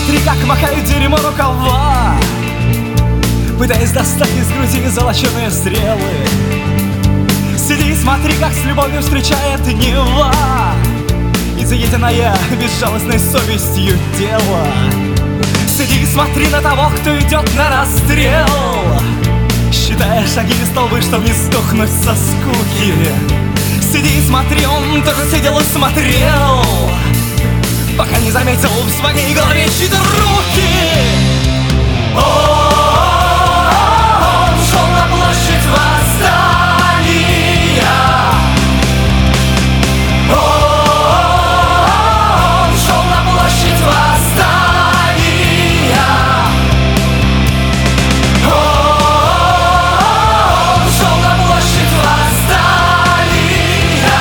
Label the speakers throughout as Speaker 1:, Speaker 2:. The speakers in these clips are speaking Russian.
Speaker 1: смотри, как махают дерьмо рукава, пытаясь достать из груди золоченые стрелы. Сиди и смотри, как с любовью встречает Нева, изъеденная безжалостной совестью дело. Сиди и смотри на того, кто идет на расстрел, считая шаги и столбы, чтоб не сдохнуть со скуки. Сиди и смотри, он тоже сидел и смотрел, пока не заметил в своей голове чьи-то руки. Он шел на площадь восстания, он шел на площадь восстания, он шел на площадь восстания,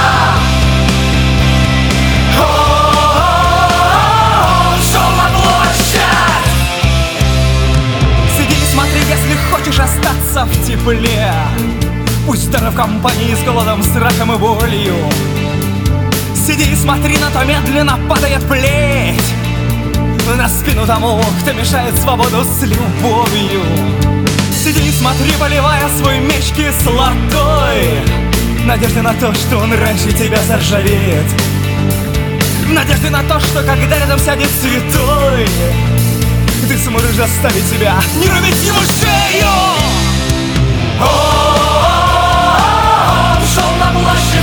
Speaker 1: он шел на площадь. Сиди и смотри, если хочешь остаться в тепле, пусть даже в компании с голодом, страхом и болью. Сиди и смотри, на то медленно падает плеть на спину тому, кто мешает свободу с любовью. Сиди и смотри, поливая свой меч кислотой, надежды на то, что он раньше тебя заржавеет, надежды на то, что когда рядом сядет святой, ты сможешь заставить себя не рубить ему шею. Он шел на площадь